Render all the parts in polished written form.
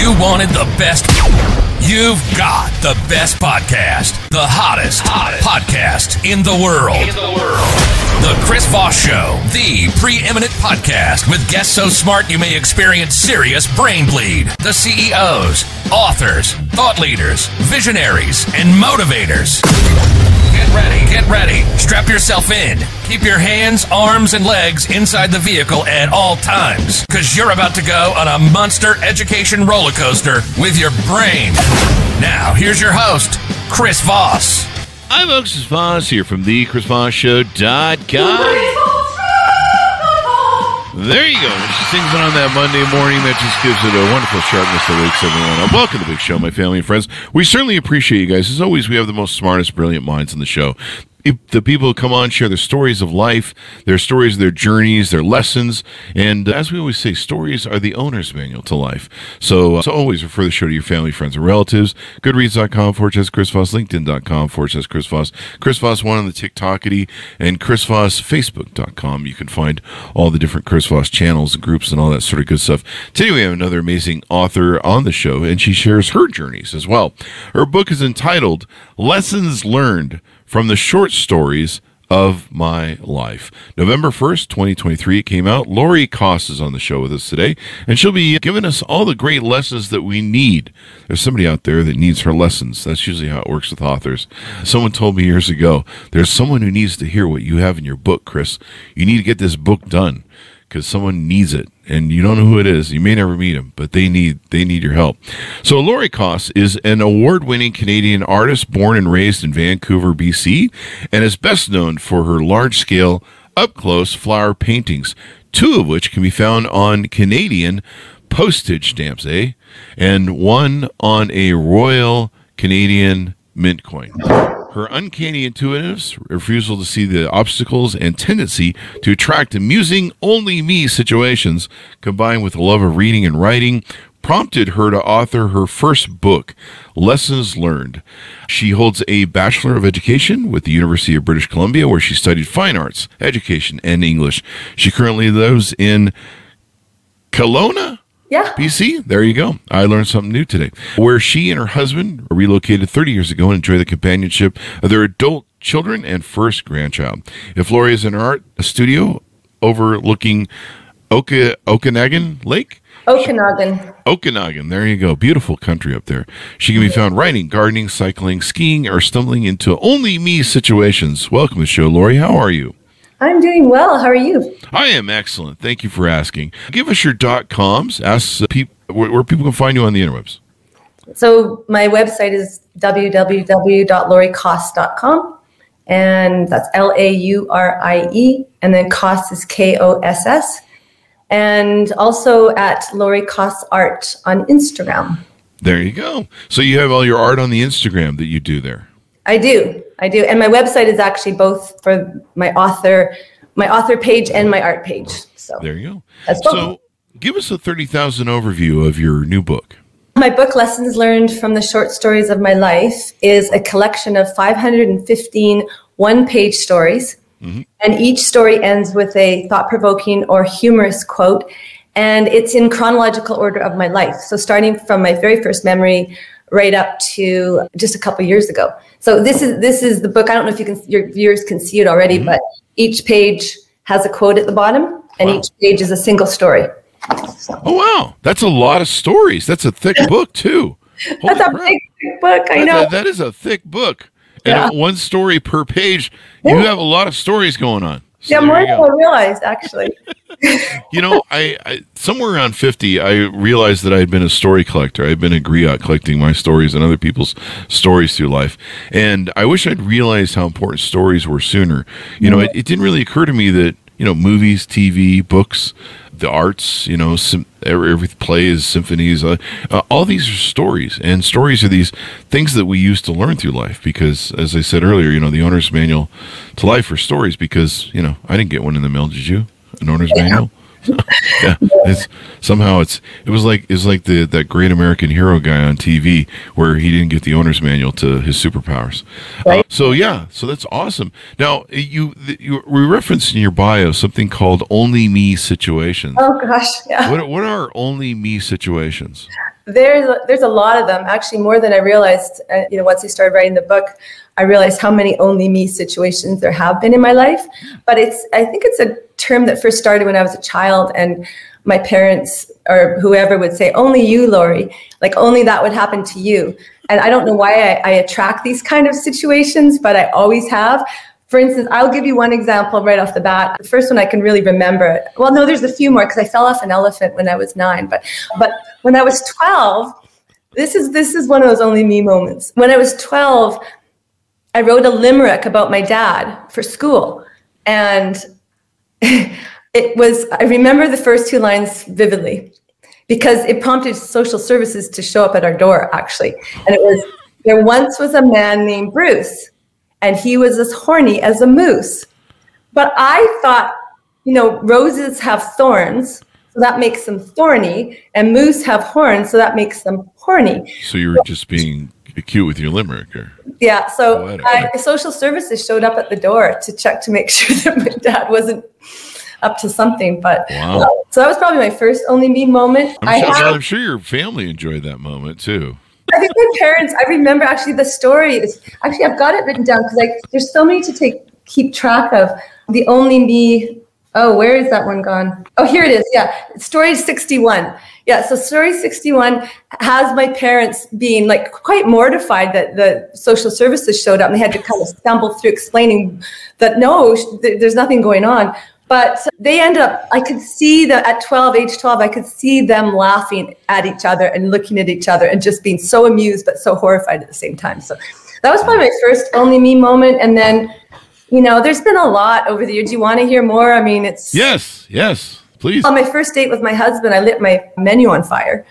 you wanted the best, you've got the best podcast. The hottest podcast in the world. The Chris Voss Show, the preeminent podcast with guests so smart you may experience serious brain bleed. The CEOs, authors, thought leaders, visionaries, and motivators. Get ready. Strap yourself in. Keep your hands, arms, and legs inside the vehicle at all times, because you're about to go on a monster education roller coaster with your brain. Now, here's your host, Chris Voss. Hi, folks. It's Voss here from thechrisvossshow.com. There you go. She sings it on that Monday morning. That just gives it a wonderful sharpness that wakes everyone up. Welcome to the big show, my family and friends. We certainly appreciate you guys. As always, we have the most smartest, brilliant minds on the show. The people who come on share their stories of life, their stories, their journeys, their lessons, and as we always say, stories are the owner's manual to life. So always refer the show to your family, friends, and relatives. Goodreads.com/Chris Voss, LinkedIn.com/Chris Voss, Chris Voss 1 on the TikTokity, and Chris Voss Facebook.com. You can find all the different Chris Voss channels and groups and all that sort of good stuff. Today we have another amazing author on the show, and she shares her journeys as well. Her book is entitled Lessons Learned from the Short Stories of My Life. November 1st, 2023, it came out. Lori Koss is on the show with us today, and she'll be giving us all the great lessons that we need. There's somebody out there that needs her lessons. That's usually how it works with authors. Someone told me years ago, there's someone who needs to hear what you have in your book, Chris. You need to get this book done because someone needs it. And you don't know who it is. You may never meet him, but they need your help. So Lori Koss is an award-winning Canadian artist born and raised in Vancouver, BC, and is best known for her large-scale, up-close flower paintings, 2 of which can be found on Canadian postage stamps, and 1 on a Royal Canadian Mint coin. Her uncanny intuitiveness, refusal to see the obstacles, and tendency to attract amusing only me situations, combined with a love of reading and writing, prompted her to author her first book, Lessons Learned. She holds a Bachelor of Education with the University of British Columbia, where she studied fine arts, education, and English. She currently lives in Kelowna, BC, there you go. I learned something new today. Where she and her husband relocated 30 years ago and enjoy the companionship of their adult children and first grandchild. If Lori is in her art studio overlooking Okanagan Lake? Okanagan, there you go. Beautiful country up there. She can be found writing, gardening, cycling, skiing, or stumbling into only me situations. Welcome to the show, Lori. How are you? I'm doing well. How are you? I am excellent. Thank you for asking. Give us your .coms. Ask where people can find you on the interwebs. So my website is www.lorikoss.com, and that's Laurie, and then Koss is Koss, and also at Lori Koss Art on Instagram. There you go. So you have all your art on the Instagram that you do there. I do. And my website is actually both for my author page and my art page. So there you go. That's cool. So give us a 30,000 overview of your new book. My book, Lessons Learned from the Short Stories of My Life, is a collection of 515 one-page stories. Mm-hmm. And each story ends with a thought-provoking or humorous quote. And it's in chronological order of my life. So starting from my very first memory right up to just a couple years ago. So this is the book. I don't know if your viewers can see it already, mm-hmm. but each page has a quote at the bottom, and each page is a single story. Oh, wow. That's a lot of stories. That's a thick book, too. That's a big book. I know. That is a thick book. And one story per page. You have a lot of stories going on. So more than I realized, actually. I somewhere around 50, I realized that I had been a story collector. I had been a griot collecting my stories and other people's stories through life. And I wish I'd realized how important stories were sooner. It didn't really occur to me that, movies, TV, books, the arts, every plays, symphonies, all these are stories. And stories are these things that we use to learn through life because, as I said earlier, the owner's manual to life for stories because, I didn't get one in the mail. Did you? An owner's manual? Yeah, it was like that great American hero guy on TV where he didn't get the owner's manual to his superpowers. Right. So that's awesome. Now you referenced in your bio something called only me situations. Oh gosh, yeah. What are only me situations? There's a lot of them, actually, more than I realized. Once I started writing the book, I realized how many only me situations there have been in my life. But I think it's a term that first started when I was a child, and my parents or whoever would say, "Only you, Lori," like only that would happen to you. And I don't know why I attract these kind of situations, but I always have. For instance, I'll give you one example right off the bat. The first one I can really remember. Well, no, there's a few more because I fell off an elephant when I was 9. But when I was 12, this is one of those only me moments. When I was 12, I wrote a limerick about my dad for school. And I remember the first 2 lines vividly because it prompted social services to show up at our door, actually. And it was, "There once was a man named Bruce, and he was as horny as a moose." But I thought, roses have thorns, so that makes them thorny, and moose have horns, so that makes them horny. So you were just being cute with your limerick, or? Yeah, so social services showed up at the door to check to make sure that my dad wasn't up to something. But wow. So that was probably my first only me moment. I'm sure your family enjoyed that moment too. I think my parents, I remember actually the story is, actually I've got it written down because there's so many to keep track of. The only me, where is that one gone? Oh, here it is. Yeah, story 61. Yeah, so story 61 has my parents being like quite mortified that the social services showed up and they had to kind of stumble through explaining that no, there's nothing going on. But they end up, I could see that at age 12, I could see them laughing at each other and looking at each other and just being so amused but so horrified at the same time. So that was probably my first only me moment. And then, there's been a lot over the years. Do you want to hear more? I mean, it's... Yes, please. On my first date with my husband, I lit my menu on fire.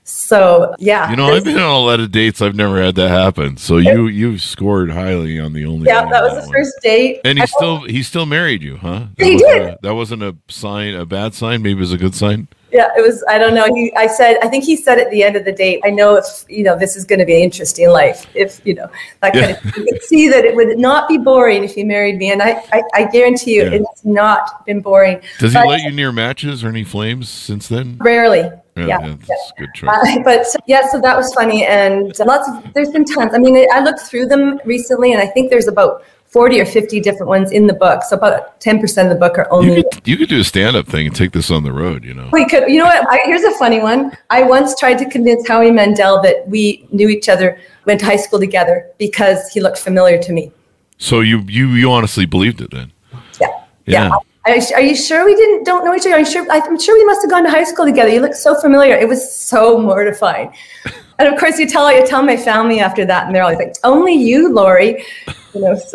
So, yeah. I've been on a lot of dates. I've never had that happen. So you scored highly on the only. Yeah, that was the first date. And he still married you, huh? He did. That wasn't a bad sign. Maybe it was a good sign. Yeah, it was. I don't know. I think he said at the end of the date, "I know if this is going to be an interesting life. If that kind of, you could see that it would not be boring if you married me." And I guarantee you, it's not been boring. Does he let you near matches or any flames since then? Rarely. Yeah, that's a good choice. So that was funny, and there's been tons. I mean, I looked through them recently, and I think there's about 40 or 50 different ones in the book. So about 10% of the book are only... You could do a stand-up thing and take this on the road, We could. You know what? Here's a funny one. I once tried to convince Howie Mandel that we knew each other, went to high school together, because he looked familiar to me. So you honestly believed it then? Yeah. Are you sure we don't know each other? I'm sure we must have gone to high school together. You look so familiar. It was so mortifying. And of course, you tell my family after that, and they're always like, "Only you, Lori." Sounds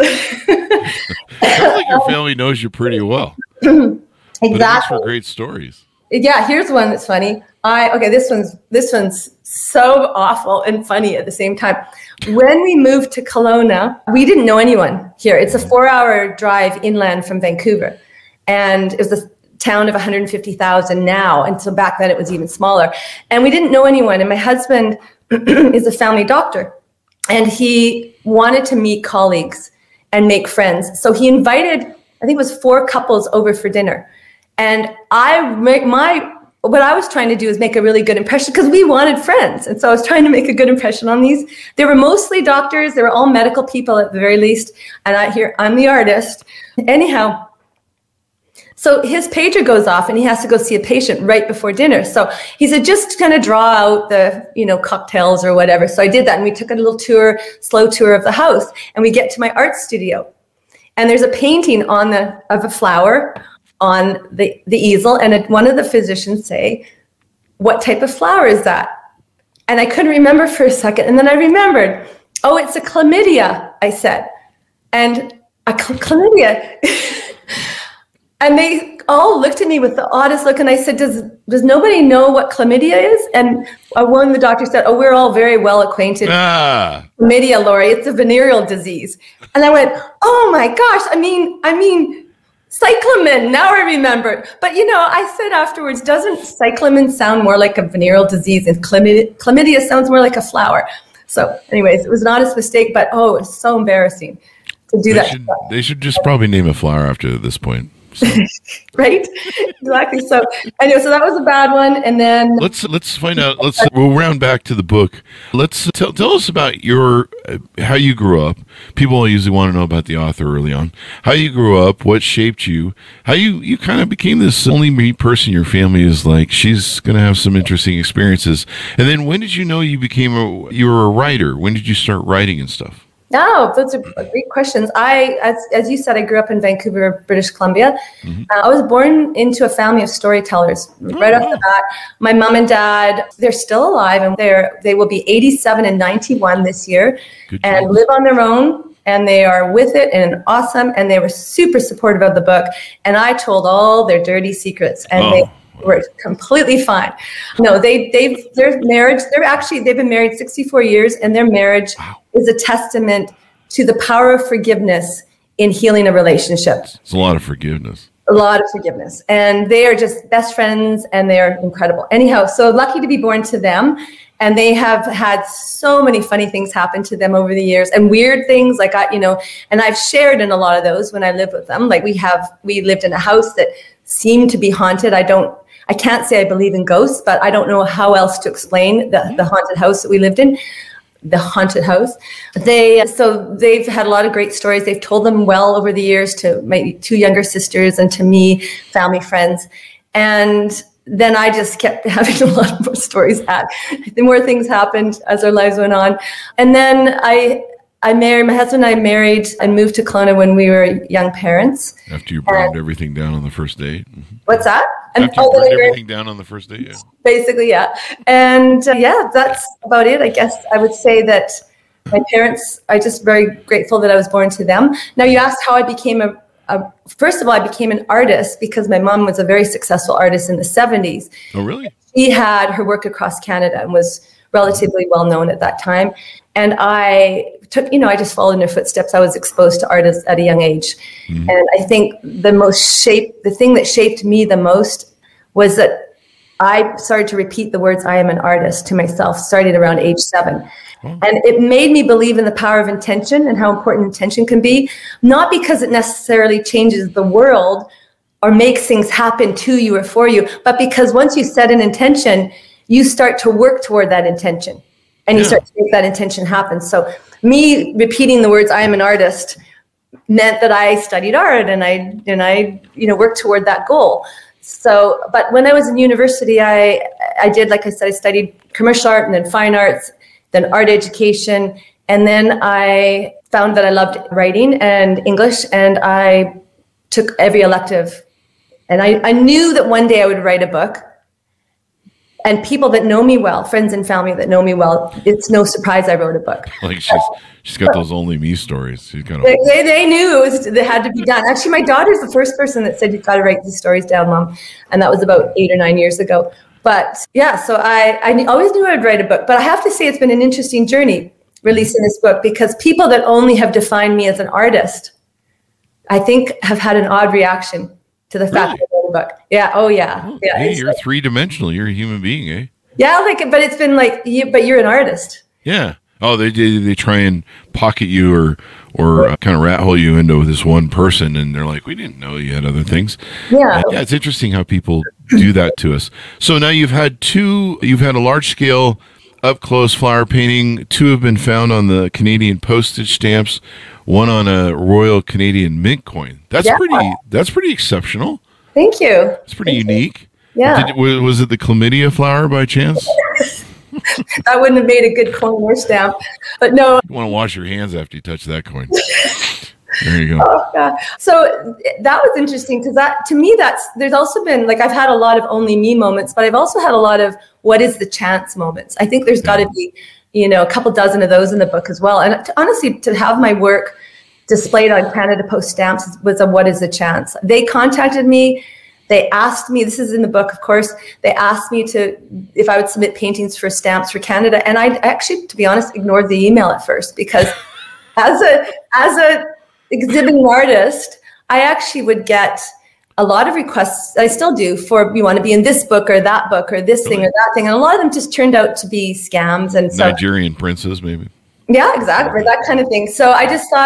like your family knows you pretty well. Exactly. But it makes for great stories. Yeah, here's one that's funny. This one's so awful and funny at the same time. When we moved to Kelowna, we didn't know anyone here. It's a 4-hour drive inland from Vancouver, and it was a town of 150,000 now, and so back then it was even smaller. And we didn't know anyone. And my husband is a family doctor, and he wanted to meet colleagues and make friends. So he invited, I think it was 4 couples over for dinner. And what I was trying to do is make a really good impression because we wanted friends. And so I was trying to make a good impression on these. They were mostly doctors. They were all medical people at the very least. And I'm the artist. Anyhow, so his pager goes off and he has to go see a patient right before dinner. So he said, just kind of draw out the, cocktails or whatever. So I did that, and we took a little slow tour of the house, and we get to my art studio, and there's a painting of a flower on the easel. And one of the physicians say, "What type of flower is that?" And I couldn't remember for a second. And then I remembered, "Oh, it's a chlamydia," I said. And a chlamydia. And they all looked at me with the oddest look, and I said, does nobody know what chlamydia is? And one of the doctors said, "Oh, we're all very well acquainted. Chlamydia, Lori, it's a venereal disease." And I went, "Oh my gosh, I mean, cyclamen, now I remember." But I said afterwards, doesn't cyclamen sound more like a venereal disease, and chlamydia sounds more like a flower? So anyways, it was an honest mistake, but it was so embarrassing to do that. They should just probably name a flower after this point. Right? Exactly. So anyway, so that was a bad one. And then let's find out. We'll round back to the book. Let's tell us about your how you grew up. People usually want to know about the author early on. How you grew up, what shaped you, how you kind of became this only me person. Your family is like, she's going to have some interesting experiences. And then when did you know you were a writer? When did you start writing and stuff? No, those are great questions. As you said, I grew up in Vancouver, British Columbia. I was born into a family of storytellers. Right off the bat, my mom and dad, they're still alive, and they will be 87 and 91 this year, and live on their own. And they are with it and awesome. And they were super supportive of the book. And I told all their dirty secrets, and they were completely fine. No, their marriage, they've been married 64 years, and their marriage is a testament to the power of forgiveness in healing a relationship. It's a lot of forgiveness. A lot of forgiveness. And they are just best friends, and they are incredible. Anyhow, so lucky to be born to them. And they have had so many funny things happen to them over the years, and weird things like, and I've shared in a lot of those when I lived with them. Like we lived in a house that seemed to be haunted. I can't say I believe in ghosts, but I don't know how else to explain the haunted house that we lived in. The haunted house. They've had a lot of great stories. They've told them well over the years to my two younger sisters and to me, family, friends. And then I just kept having a lot more stories. The more things happened as our lives went on. And then my husband and I married and moved to Kelowna when we were young parents. After you burned everything down on the first date. Mm-hmm. What's that? After you burned everything down on the first date, yeah. Basically, yeah. And that's about it. I guess I would say that my parents, I'm just very grateful that I was born to them. Now, you asked how I became first of all, I became an artist because my mom was a very successful artist in the 70s. Oh, really? She had her work across Canada and was relatively well known at that time. And I just followed in her footsteps. I was exposed to art at a young age. Mm-hmm. And I think the thing that shaped me the most was that I started to repeat the words, I am an artist, to myself, starting around age 7. Oh. And it made me believe in the power of intention and how important intention can be, not because it necessarily changes the world or makes things happen to you or for you, but because once you set an intention, you start to work toward that intention. And you start to make that intention happen. So me repeating the words, I am an artist, meant that I studied art and I worked toward that goal. So, but when I was in university, I did, like I said, I studied commercial art and then fine arts, then art education. And then I found that I loved writing and English, and I took every elective. And I knew that one day I would write a book. And people that know me well, friends and family that know me well, it's no surprise I wrote a book. Like she's got those only me stories. She's kind of they knew it had to be done. Actually, my daughter's the first person that said, you've got to write these stories down, Mom. And that was about 8 or 9 years ago. But yeah, so I always knew I'd write a book. But I have to say it's been an interesting journey releasing this book, because people that only have defined me as an artist, I think have had an odd reaction to the fact that I wrote a book. Yeah. Oh, yeah. Oh, yeah. Hey, you're three-dimensional. You're a human being, eh? Yeah, but it's been like, but you're an artist. Yeah. Oh, they try and pocket you or kind of rat hole you into this one person, and they're like, we didn't know you had other things. Yeah. And it's interesting how people do that to us. So now you've had a large-scale up-close flower painting. 2 have been found on the Canadian postage stamps. 1 on a Royal Canadian Mint coin. That's pretty exceptional. Thank you. It's pretty unique. Yeah. Was it the chlamydia flower by chance? That wouldn't have made a good coin or stamp. But no. You want to wash your hands after you touch that coin. There you go. Oh, God. So that was interesting, because to me, there's also been, like, I've had a lot of only me moments, but I've also had a lot of what is the chance moments. I think there's got to be, a couple dozen of those in the book as well. And honestly, to have my work displayed on Canada Post stamps was a what is the chance. They contacted me. They asked me, this is in the book, of course, they asked me if I would submit paintings for stamps for Canada. And I actually, to be honest, ignored the email at first, because as a exhibiting artist, I actually would get a lot of requests, I still do, for you want to be in this book or that book or this thing or that thing. And a lot of them just turned out to be scams. And so, Nigerian princes, maybe. Yeah, exactly. That kind of thing. So I just thought,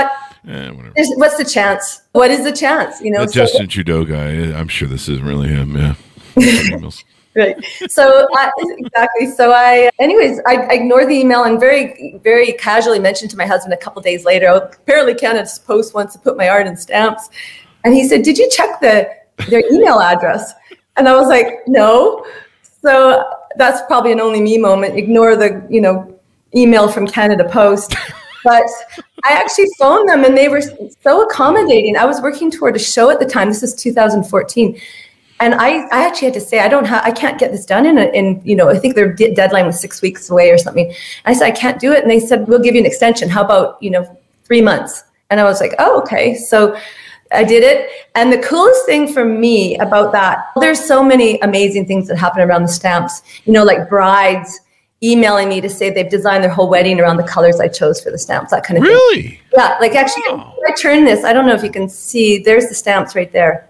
Whatever. What's the chance? What is the chance? You know, That Justin Trudeau guy, I'm sure this isn't really him. Yeah. Emails. Right. So exactly. So anyways, I ignored the email and very, very casually mentioned to my husband a couple of days later, apparently Canada Post wants to put my art in stamps. And he said, did you check their email address? And I was like, no. So that's probably an only me moment. Ignore the, email from Canada Post. But I actually phoned them and they were so accommodating. I was working toward a show at the time. This is 2014. And I actually had to say, I can't get this done in I think their deadline was 6 weeks away or something. I said, I can't do it. And they said, we'll give you an extension. How about, 3 months? And I was like, oh, okay. So I did it. And the coolest thing for me about that, there's so many amazing things that happen around the stamps, like brides emailing me to say they've designed their whole wedding around the colors I chose for the stamps, that kind of thing. Really? Yeah. Like actually, if I turn this, I don't know if you can see, there's the stamps right there.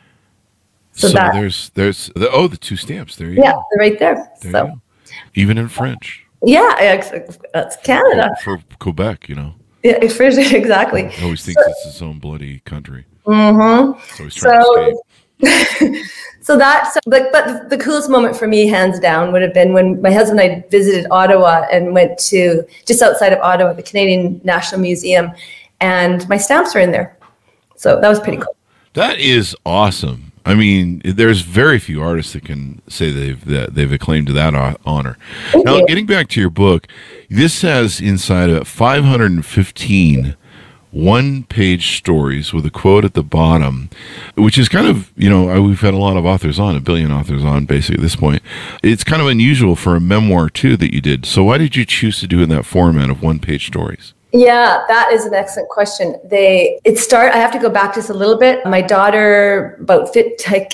So there's the two stamps. There you go. Yeah, they're right there. There you go. Even in French. Yeah, that's Canada. For Quebec, Yeah, exactly. He always thinks it's his own bloody country. Mm-hmm. So he's trying to escape. But the coolest moment for me, hands down, would have been when my husband and I visited Ottawa and went to just outside of Ottawa, the Canadian National Museum, and my stamps are in there. So that was pretty cool. That is awesome. I mean, there's very few artists that can say they've acclaimed to that honor. Now, getting back to your book, this has inside of 515 one-page stories with a quote at the bottom, which is kind of, we've had a lot of authors on, 1 billion authors on basically at this point. It's kind of unusual for a memoir, too, that you did. So why did you choose to do it in that format of one-page stories? Yeah, that is an excellent question. I have to go back just a little bit. My daughter, about 8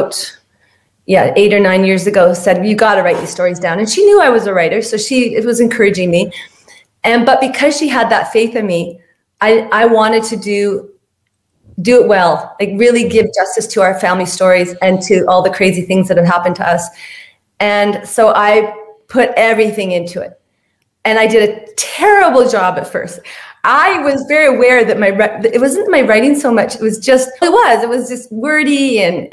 or 9 years ago, said, you got to write these stories down. And she knew I was a writer, so it was encouraging me. But because she had that faith in me, I wanted to do it well, like really give justice to our family stories and to all the crazy things that have happened to us. And so I put everything into it. And I did a terrible job at first. I was very aware that it wasn't my writing so much. It was just wordy and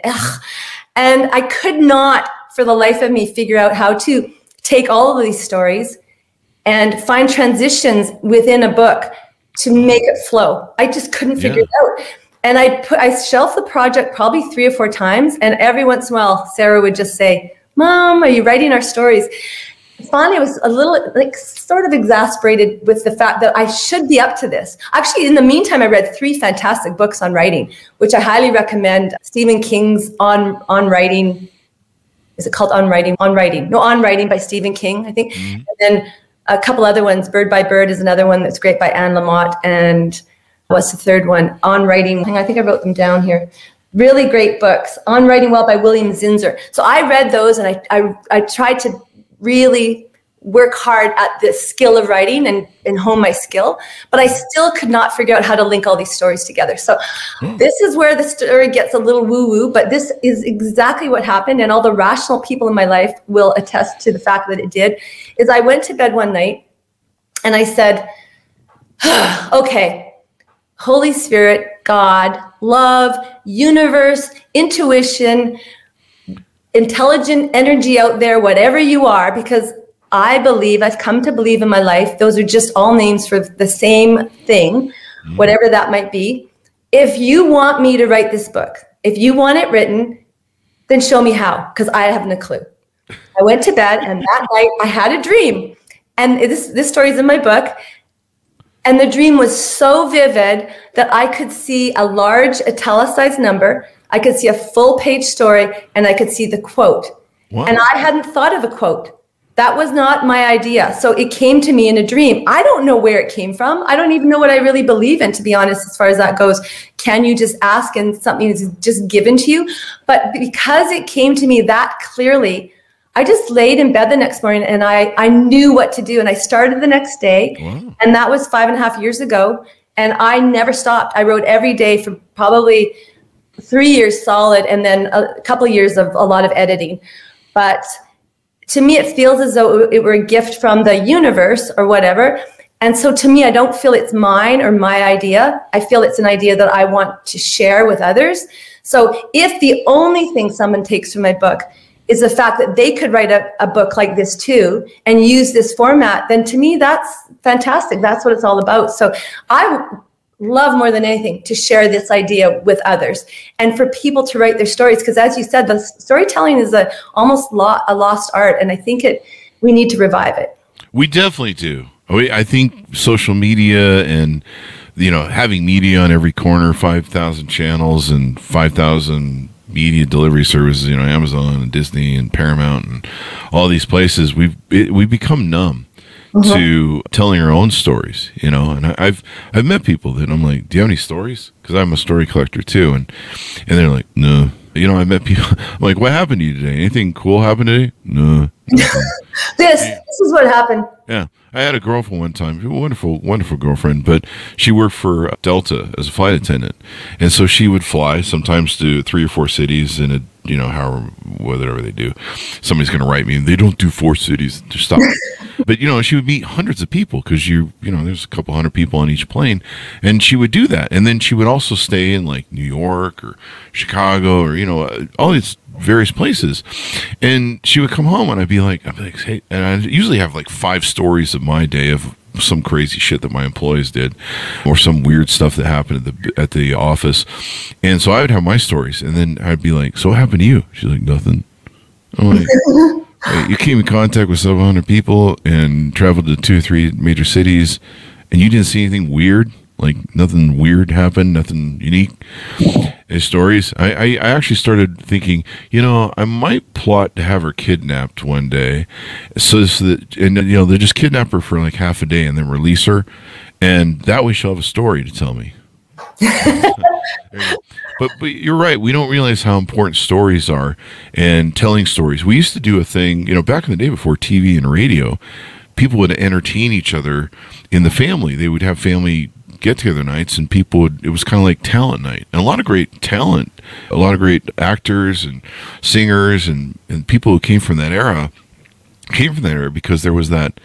I could not, for the life of me, figure out how to take all of these stories and find transitions within a book to make it flow. I just couldn't figure it out. And I shelved the project probably 3 or 4 times. And every once in a while, Sarah would just say, Mom, are you writing our stories? Finally, I was a little sort of exasperated with the fact that I should be up to this. Actually, in the meantime, I read 3 fantastic books on writing, which I highly recommend. Stephen King's On Writing. Is it called On Writing? On Writing. No, On Writing by Stephen King, I think. Mm-hmm. And then a couple other ones. Bird by Bird is another one that's great by Anne Lamott. And what's the third one? On Writing. I think I wrote them down here. Really great books. On Writing Well by William Zinsser. So I read those and I tried to really work hard at the skill of writing and hone my skill, but I still could not figure out how to link all these stories together. So this is where the story gets a little woo-woo, but this is exactly what happened, and all the rational people in my life will attest to the fact that it did, is I went to bed one night and I said, okay, Holy Spirit, God, love, universe, intuition, intelligent energy out there, whatever you are, because I've come to believe in my life, those are just all names for the same thing, whatever that might be. If you want me to write this book, if you want it written, then show me how, because I haven't a clue. I went to bed, and that night I had a dream, and this story's in my book, and the dream was so vivid that I could see a large italicized number, I could see a full-page story, and I could see the quote. Wow. And I hadn't thought of a quote. That was not my idea. So it came to me in a dream. I don't know where it came from. I don't even know what I really believe in, to be honest, as far as that goes. Can you just ask and something is just given to you? But because it came to me that clearly, I just laid in bed the next morning and I knew what to do. And I started the next day. Wow. And that was 5.5 years ago. And I never stopped. I wrote every day for probably 3 years solid, and then a couple of years of a lot of editing. But to me, it feels as though it were a gift from the universe or whatever. And so to me, I don't feel it's mine or my idea. I feel it's an idea that I want to share with others. So if the only thing someone takes from my book is the fact that they could write a book like this too and use this format, then to me, that's fantastic. That's what it's all about. So I love more than anything to share this idea with others and for people to write their stories. Because as you said, the storytelling is almost a lost art. And I think we need to revive it. We definitely do. I think social media and, having media on every corner, 5,000 channels and 5,000 media delivery services, Amazon and Disney and Paramount and all these places, we've become numb to telling our own stories, and I've met people that I'm like, do you have any stories? Because I'm a story collector too, and they're like, no. I met people. I'm like, what happened to you today? Anything cool happened today? No. This is what happened. Yeah. I had a girlfriend one time, a wonderful, wonderful girlfriend, but she worked for Delta as a flight attendant. And so she would fly sometimes to 3 or 4 cities in a, whatever they do. Somebody's going to write me, they don't do 4 cities. Just stop. But, she would meet hundreds of people because there's a couple hundred people on each plane. And she would do that. And then she would also stay in like New York or Chicago or, all these various places. And she would come home and I'd be like, hey, and I usually have like 5 stories of my day of some crazy shit that my employees did or some weird stuff that happened at the office. And so I would have my stories and then I'd be like, so what happened to you? She's like, nothing. I'm like, hey, you came in contact with 700 people and traveled to 2 or 3 major cities and you didn't see anything weird? Like nothing weird happened, nothing unique. His stories. I actually started thinking, I might plot to have her kidnapped one day, so that they just kidnap her for like half a day and then release her, and that way she'll have a story to tell me. But you're right. We don't realize how important stories are and telling stories. We used to do a thing, back in the day before TV and radio. People would entertain each other in the family. They would have family get-together nights, and it was kind of like talent night, and a lot of great talent, a lot of great actors and singers and people who came from that era because there was that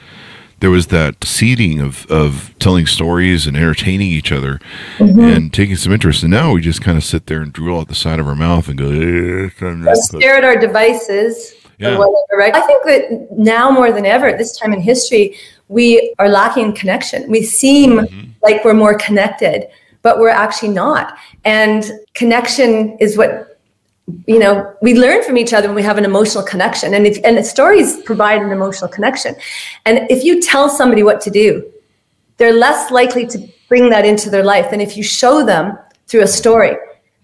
seeding of telling stories and entertaining each other and taking some interest. And now we just kind of sit there and drool out the side of our mouth and go stare at our devices. Yeah. Or whatever, right? I think that now more than ever at this time in history, we are lacking connection. We seem like we're more connected, but we're actually not. And connection is what, we learn from each other when we have an emotional connection. And the stories provide an emotional connection. And if you tell somebody what to do, they're less likely to bring that into their life than if you show them through a story.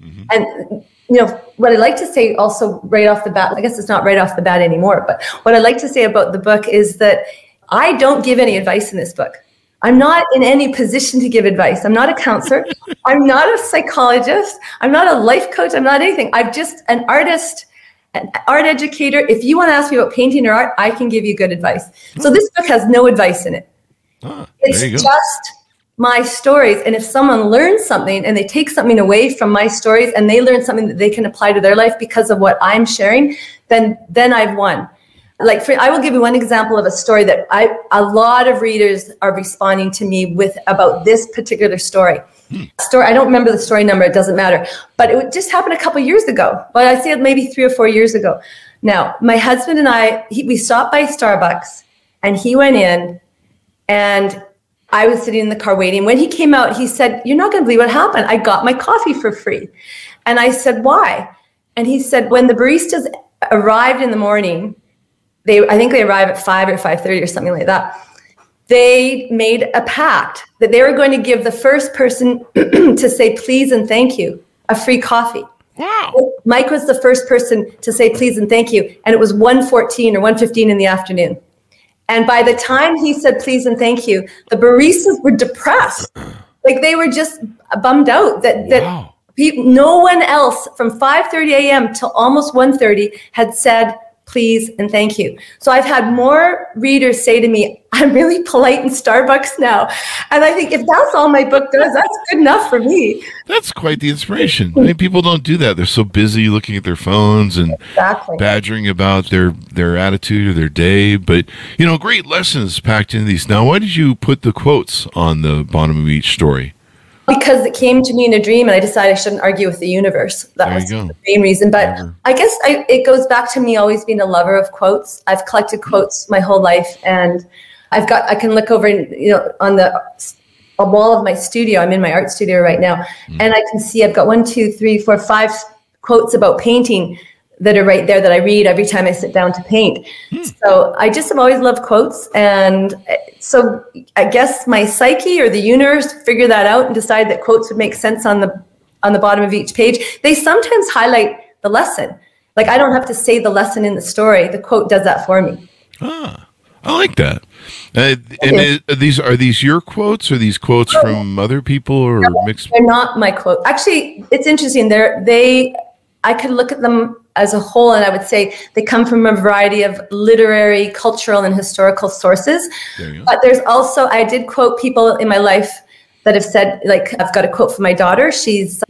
And what I like to say also right off the bat, I guess it's not right off the bat anymore, but what I like to say about the book is that I don't give any advice in this book. I'm not in any position to give advice. I'm not a counselor. I'm not a psychologist. I'm not a life coach. I'm not anything. I'm just an artist, an art educator. If you want to ask me about painting or art, I can give you good advice. So this book has no advice in it. It's just my stories. And if someone learns something and they take something away from my stories and they learn something that they can apply to their life because of what I'm sharing, then I've won. I will give you one example of a story that a lot of readers are responding to me with about this particular story. I don't remember the story number. It doesn't matter. But it just happened a couple years ago. But I'd say maybe 3 or 4 years ago. Now, my husband and I, we stopped by Starbucks and he went in and I was sitting in the car waiting. When he came out, he said, "You're not going to believe what happened. I got my coffee for free." And I said, "Why?" And he said, when the baristas arrived in the morning, I think they arrive at 5 or 5:30 or something like that. They made a pact that they were going to give the first person to say please and thank you a free coffee. Wow. Mike was the first person to say please and thank you, and it was 1:14 or 1:15 in the afternoon. And by the time he said please and thank you, the baristas were depressed. Like they were just bummed out that no one else from 5:30 a.m. till almost 1:30 had said please, and thank you. So I've had more readers say to me, I'm really polite in Starbucks now. And I think if that's all my book does, that's good enough for me. That's quite the inspiration. I mean, people don't do that. They're so busy looking at their phones and badgering about their attitude or their day. But, great lessons packed into these. Now, why did you put the quotes on the bottom of each story? Because it came to me in a dream, and I decided I shouldn't argue with the universe. That was the main reason. But I guess it goes back to me always being a lover of quotes. I've collected quotes my whole life, and I can look over, on the wall of my studio. I'm in my art studio right now, and I can see I've got 1, 2, 3, 4, 5 quotes about painting that are right there that I read every time I sit down to paint. So I just have always loved quotes. And so I guess my psyche or the universe figured that out and decided that quotes would make sense on the bottom of each page. They sometimes highlight the lesson. Like I don't have to say the lesson in the story. The quote does that for me. I like that. Are these your quotes or these quotes from other people or mixed? They're not my quote. Actually, it's interesting. I could look at them as a whole, and I would say they come from a variety of literary, cultural, and historical sources. But there's also, I did quote people in my life that have said, like, I've got a quote from my daughter. She's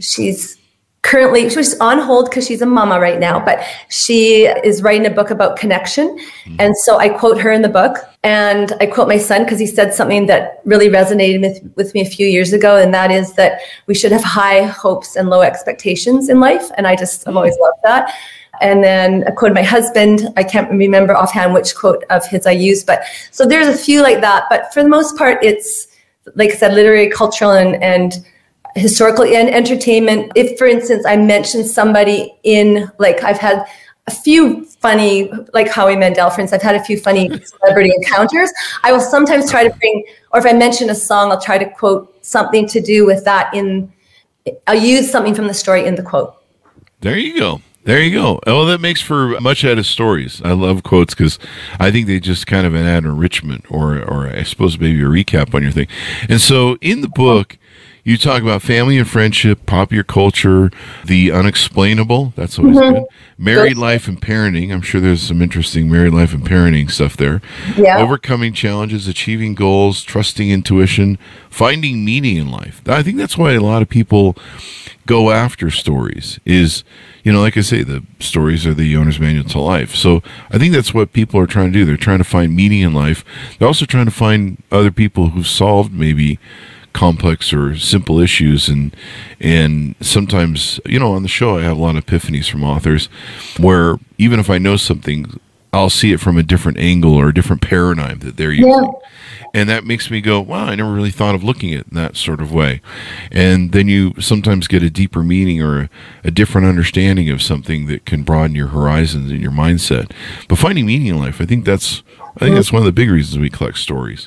on hold because she's a mama right now, but she is writing a book about connection. And so I quote her in the book, and I quote my son because he said something that really resonated with me a few years ago. And that is that we should have high hopes and low expectations in life. And I've always loved that. And then I quoted my husband. I can't remember offhand which quote of his I used, but so there's a few like that. But for the most part, it's, like I said, literary, cultural, and historical and entertainment. If, for instance, I mentioned somebody I've had a few funny, like Howie Mandel, for instance, I've had a few funny celebrity encounters. I will sometimes try to or if I mention a song, I'll try to quote something to do with that I'll use something from the story in the quote. There you go. Oh, that makes for much out of stories. I love quotes because I think they just kind of add enrichment or I suppose maybe a recap on your thing. And so in the book, you talk about family and friendship, popular culture, the unexplainable. That's always good. Married life and parenting. I'm sure there's some interesting married life and parenting stuff there. Yeah. Overcoming challenges, achieving goals, trusting intuition, finding meaning in life. I think that's why a lot of people go after stories is, like I say, the stories are the owner's manual to life. So I think that's what people are trying to do. They're trying to find meaning in life. They're also trying to find other people who've solved maybe complex or simple issues, and sometimes on the show I have a lot of epiphanies from authors where even if I know something, I'll see it from a different angle or a different paradigm that they're using, and that makes me go, wow, I never really thought of looking at it in that sort of way. And then you sometimes get a deeper meaning or a different understanding of something that can broaden your horizons and your mindset. But finding meaning in life, I think that's one of the big reasons we collect stories.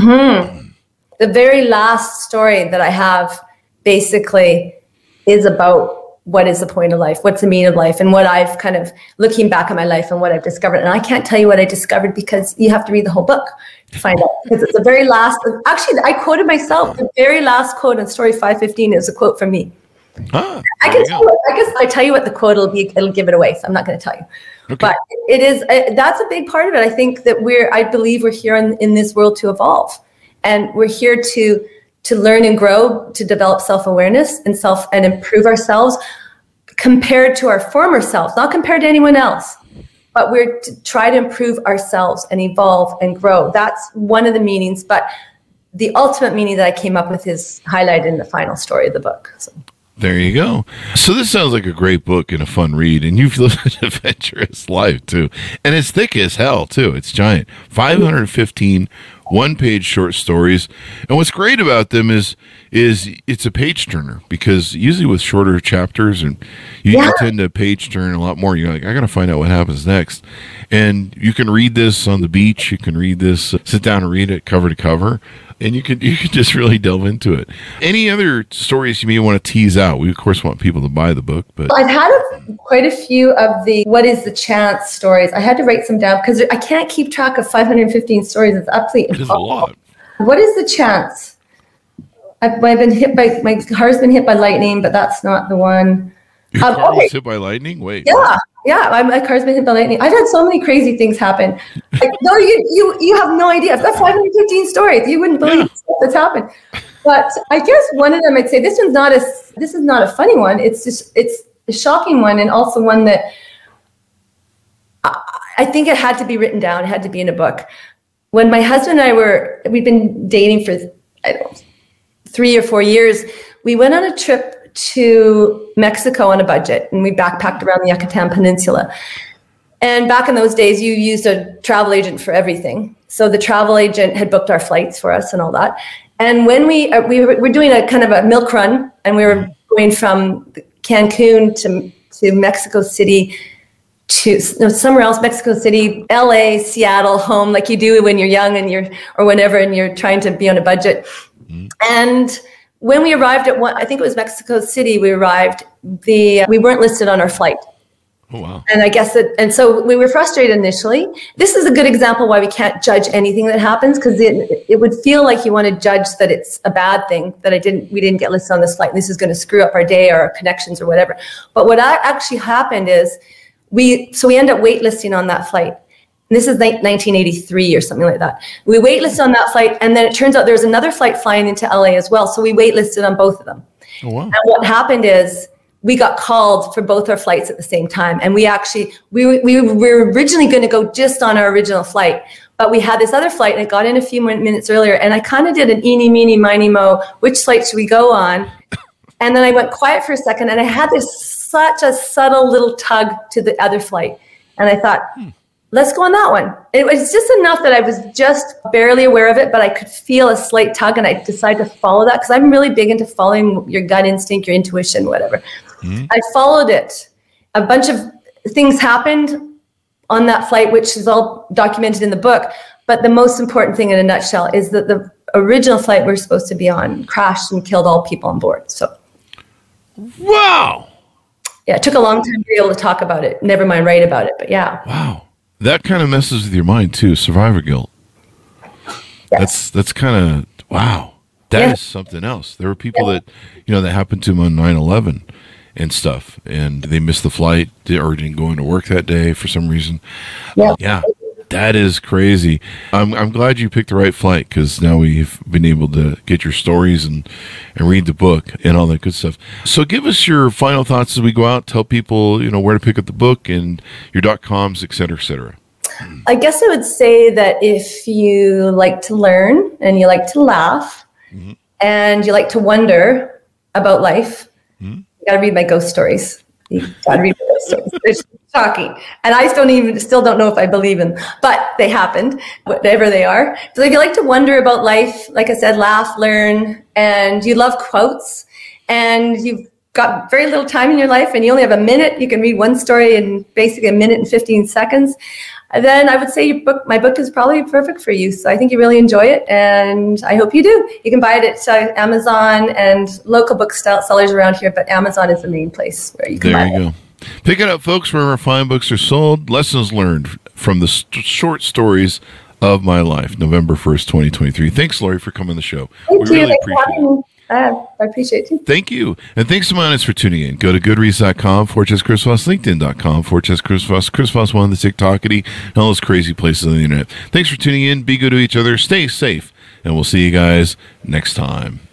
The very last story that I have basically is about what is the point of life, what's the meaning of life, and what I've kind of looking back at my life and what I've discovered. And I can't tell you what I discovered because you have to read the whole book to find out. Because it's the very last, actually, I quoted myself. The very last quote in story 515 is a quote from me. I guess I tell you what the quote will be, it'll give it away. So I'm not going to tell you. Okay. But it is, that's a big part of it. I think that I believe we're here in this world to evolve. And we're here to learn and grow, to develop self-awareness and improve ourselves compared to our former selves, not compared to anyone else, but we're to try to improve ourselves and evolve and grow. That's one of the meanings, but the ultimate meaning that I came up with is highlighted in the final story of the book. So. There you go. So this sounds like a great book and a fun read, and you've lived an adventurous life too. And it's thick as hell too. It's giant. 515 one-page short stories. And what's great about them is it's a page turner, because usually with shorter chapters and you tend to page turn a lot more. You're like, I got to find out what happens next. And you can read this on the beach. You can read this, sit down and read it cover to cover. And you can just really delve into it. Any other stories you may want to tease out? We, of course, want people to buy the book. But I've had quite a few of the what is the chance stories. I had to write some down because I can't keep track of 515 stories. It's absolutely impossible. It is a lot. What is the chance? I've been hit by, my car's been hit by lightning, but that's not the one. Your car was hit by lightning? Wait. Yeah. my car's been hit by lightning. I've had so many crazy things happen. Like, no, you have no idea. I've got 515 stories. You wouldn't believe what's happened. But I guess one of them, I'd say this is not a funny one. It's a shocking one, and also one that I think it had to be written down. It had to be in a book. When my husband and I we'd been dating for 3 or 4 years. We went on a trip to Mexico on a budget, and we backpacked around the Yucatan Peninsula. And back in those days, you used a travel agent for everything. So the travel agent had booked our flights for us and all that. And when we were doing a kind of a milk run, and we were going from Cancun to Mexico City to somewhere else, Mexico City, LA, Seattle, home, like you do when you're young or whenever, and you're trying to be on a budget. And when we arrived at I think it was Mexico City, we weren't listed on our flight. Oh, wow. And I guess and so we were frustrated initially. This is a good example why we can't judge anything that happens, because it would feel like you want to judge that it's a bad thing that we didn't get listed on this flight. This is going to screw up our day or our connections or whatever. But what actually happened is we end up waitlisting on that flight. And this is 1983 or something like that. We waitlisted on that flight, and then it turns out there's another flight flying into LA as well. So we waitlisted on both of them. Oh, wow. And what happened is we got called for both our flights at the same time. And we were originally going to go just on our original flight, but we had this other flight, and it got in a few minutes earlier. And I kind of did an eeny, meeny, miny, mo, which flight should we go on? And then I went quiet for a second, and I had such a subtle little tug to the other flight. And I thought, let's go on that one. It was just enough that I was just barely aware of it, but I could feel a slight tug, and I decided to follow that because I'm really big into following your gut instinct, your intuition, whatever. I followed it. A bunch of things happened on that flight, which is all documented in the book. But the most important thing in a nutshell is that the original flight we were supposed to be on crashed and killed all people on board. So, wow. Yeah, it took a long time to be able to talk about it. Never mind write about it, but yeah. Wow. That kind of messes with your mind too, survivor guilt. Yes. That's kind of, wow. That is something else. There were people that happened to them on 9/11 and stuff, and they missed the flight or didn't go into work that day for some reason. Yeah. That is crazy. I'm glad you picked the right flight, because now we've been able to get your stories and read the book and all that good stuff. So give us your final thoughts as we go out. Tell people, where to pick up the book and your .coms, et cetera, et cetera. I guess I would say that if you like to learn and you like to laugh and you like to wonder about life, you got to read my ghost stories. You got to read my ghost stories. It's shocking. And I still don't know if I believe in them, but they happened, whatever they are. So if you like to wonder about life, like I said, laugh, learn, and you love quotes, and you've got very little time in your life and you only have a minute, you can read one story in basically a minute and 15 seconds, then I would say my book is probably perfect for you. So I think you really enjoy it, and I hope you do. You can buy it at Amazon and local book sellers around here, but Amazon is the main place where you can buy it. There you go. Pick it up, folks, wherever fine books are sold. Lessons learned from the short stories of my life, November 1st, 2023. Thanks, Lori, for coming on the show. Thank you. Really appreciate it. I appreciate it. Thank you. And thanks to my audience for tuning in. Go to goodreads.com/Chris Voss, LinkedIn.com/Chris Voss, Chris Voss One, the TikTokity, and all those crazy places on the internet. Thanks for tuning in. Be good to each other. Stay safe. And we'll see you guys next time.